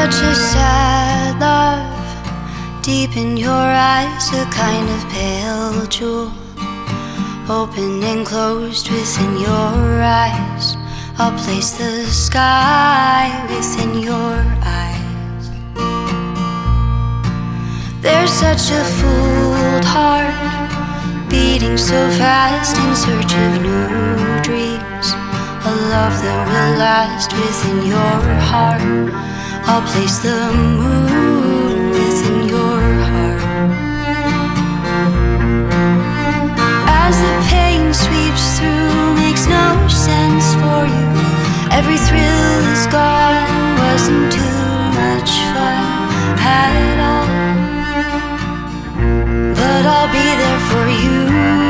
such a sad love, deep in your eyes, a kind of pale jewel, open and closed within your eyes. I'll place the sky within your eyes. There's such a fooled heart, beating so fast in search of new dreams, a love that will last within your heart. I'll place the moon within your heart. As the pain sweeps through, makes no sense for you. Every thrill is gone, wasn't too much fun at all. But I'll be there for you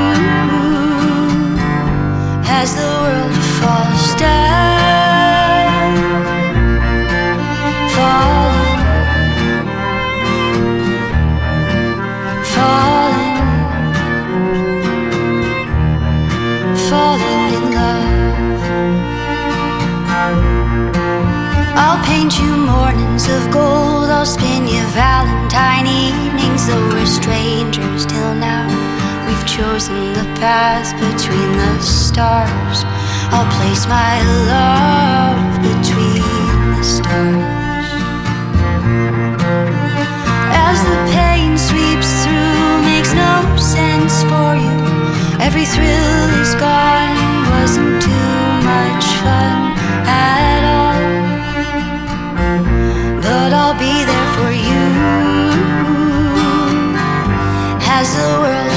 as the world falls down, falling, falling, falling in love. I'll paint you mornings of gold, I'll spin you Valentine evenings, though we're strangers till now. We've chosen the path between the stars. I'll place my love between the stars. As the pain sweeps through, makes no sense for you. Every thrill is gone, wasn't too much fun at all. But I'll be there for you as the world